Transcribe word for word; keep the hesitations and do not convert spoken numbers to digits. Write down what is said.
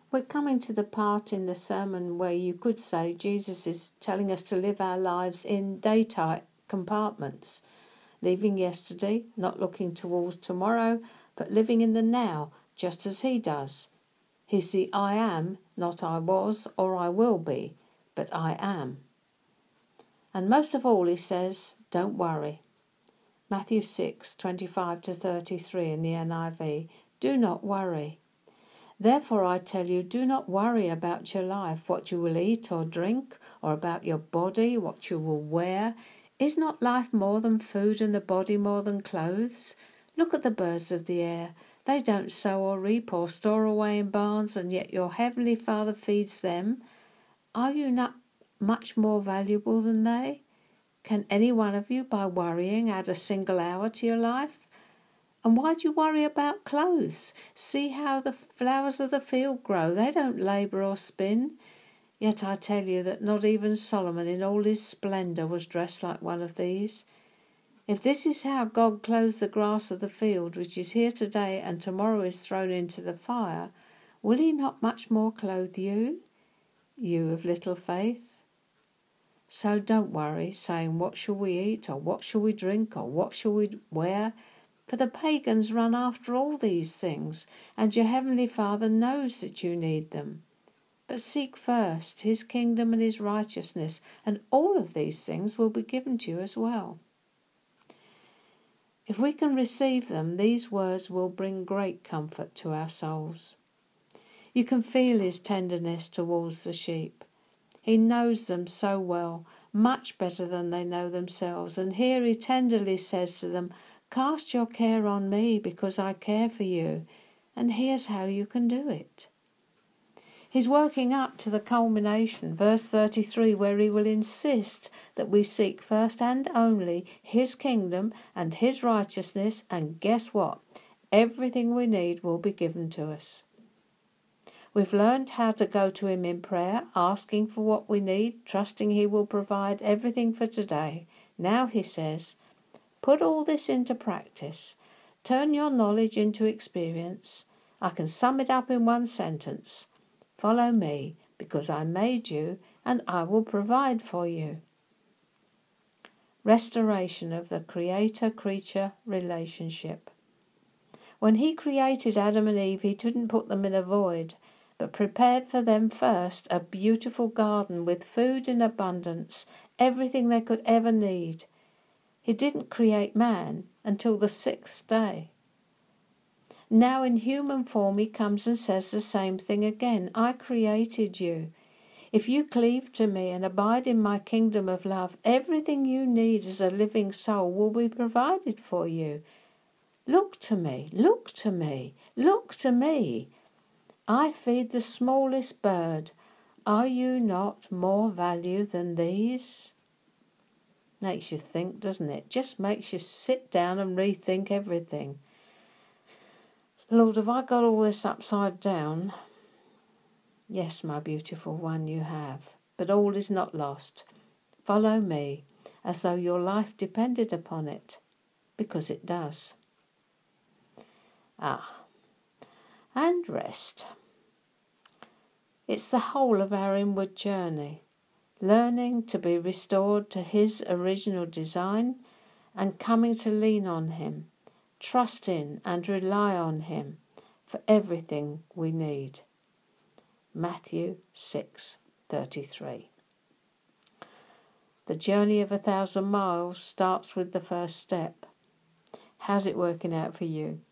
We're coming to the part in the sermon where you could say Jesus is telling us to live our lives in day-type compartments, leaving yesterday, not looking towards tomorrow, but living in the now, just as he does. He's the I am, not I was or I will be, but I am. And most of all, he says, don't worry. Matthew six, twenty-five to thirty-three in the N I V, do not worry. Therefore I tell you, do not worry about your life, what you will eat or drink, or about your body, what you will wear. Is not life more than food and the body more than clothes? Look at the birds of the air. They don't sow or reap or store away in barns, and yet your heavenly Father feeds them. Are you not much more valuable than they? Can any one of you, by worrying, add a single hour to your life? And why do you worry about clothes? See how the flowers of the field grow. They don't labour or spin. Yet I tell you that not even Solomon in all his splendour was dressed like one of these. If this is how God clothes the grass of the field, which is here today and tomorrow is thrown into the fire, will he not much more clothe you, you of little faith? So don't worry, saying, what shall we eat, or what shall we drink, or what shall we wear? For the pagans run after all these things, and your heavenly Father knows that you need them. But seek first his kingdom and his righteousness, and all of these things will be given to you as well. If we can receive them, these words will bring great comfort to our souls. You can feel his tenderness towards the sheep. He knows them so well, much better than they know themselves, and here he tenderly says to them, cast your care on me because I care for you, and here's how you can do it. He's working up to the culmination, verse thirty-three, where he will insist that we seek first and only his kingdom and his righteousness, and guess what? Everything we need will be given to us. We've learned how to go to him in prayer, asking for what we need, trusting he will provide everything for today. Now he says, put all this into practice. Turn your knowledge into experience. I can sum it up in one sentence. Follow me, because I made you, and I will provide for you. Restoration of the Creator-creature relationship. When he created Adam and Eve, he didn't put them in a void, but prepared for them first a beautiful garden with food in abundance, everything they could ever need. He didn't create man until the sixth day. Now in human form he comes and says the same thing again. I created you. If you cleave to me and abide in my kingdom of love, everything you need as a living soul will be provided for you. Look to me, look to me, look to me. I feed the smallest bird. Are you not more value than these? Makes you think, doesn't it? Just makes you sit down and rethink everything. Lord, have I got all this upside down? Yes, my beautiful one, you have. But all is not lost. Follow me, as though your life depended upon it, because it does. Ah, and rest. It's the whole of our inward journey, learning to be restored to his original design and coming to lean on him, trust in and rely on him for everything we need. Matthew six thirty-three. The journey of a thousand miles starts with the first step. How's it working out for you?